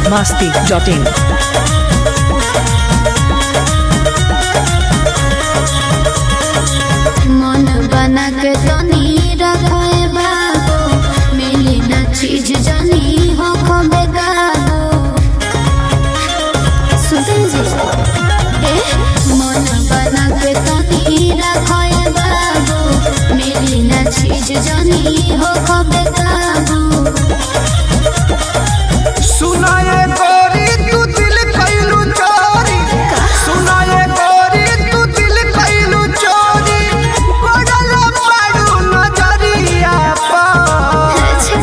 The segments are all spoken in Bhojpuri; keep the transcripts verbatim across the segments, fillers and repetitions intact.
बिहार मस्ती डॉट इन। मन बना के तनी रखे बाबू, मिली न चीज जानी हो खबे गाबू। सुनते जी ए मन बना के तनी रखे बाबू, मिली न चीज जानी हो खबे गाबू। सुनाए गोरी तू दिल कैलू चोरी, सुनाए गोरी तू दिल कैलू चोरी, पड़ल पाड़ू नजरिया पर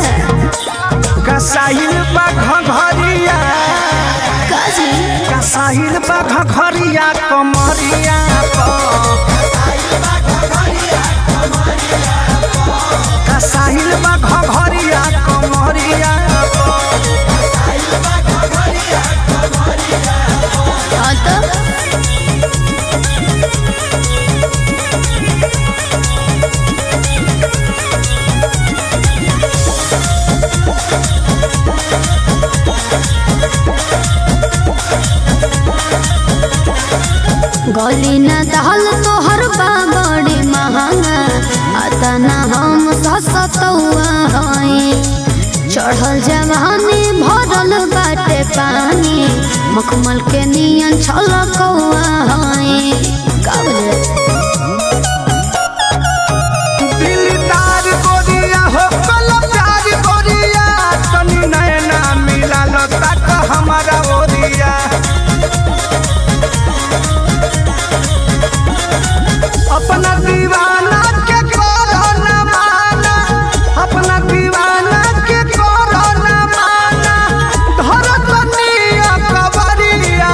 कसाहिल बा घघरिया, कसाहिल बा घघरिया कमरिया पर, कसाहिल बा घघरिया कमरिया पर। गली न दहल तोहर बा बड़ी महंगा, आता न हम ससतुआ हई। चढ़ल जवानी भरल बाटे पानी, मखमल के नियन छलकौआ हई। दिलदार गोरिया हो कल प्यार गोरिया, तनी नैना मिला लो तक हमारा ओरिया। अपना दीवाना के करो न माना, अपना दीवाना के करो न माना, धरो तनिया कबरिया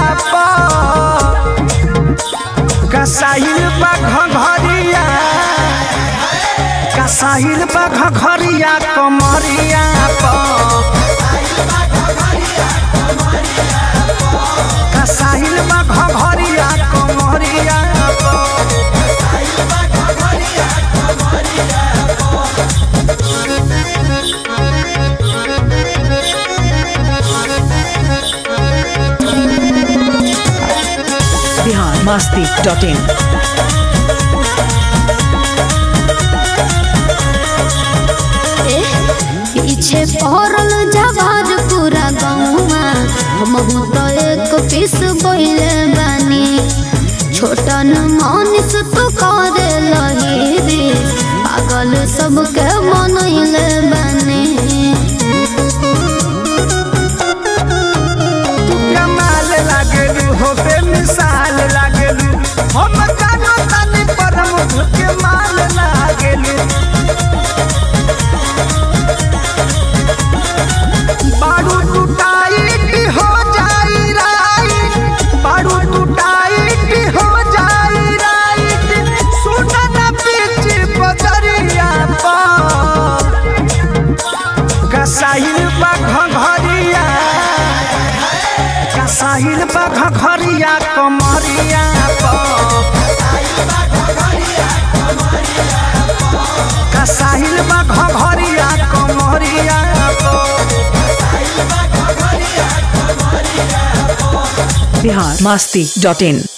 पर कसाहिल बा घघरिया, कसाहिल बा घघरिया कमरिया पर, कसाहिल बा घघरिया कमरिया पर। Bihar Masti dot in. पीछे पड़ल जवार पूरा गौवा, हमहू तो एक पीस बोले बानी। छोटन मनीष तू करे लही रे, पागल सबके मनैले बानी। तू कमाल लागेलू हो बेमिसाल लागेलू, हम जानो तानी पर मुझ के माल लागेलू। बारू टूटाइट हो जाई राइट, बारू टूटाइट हो जाई राइट, सुना ना पीछे बजरिया पर कसाहिल बा घघरिया, कसाहिल बा घघरिया कमरिया पर, कसाहिल बा घघरिया कमरिया पर। बिहार मस्ती डॉट इन।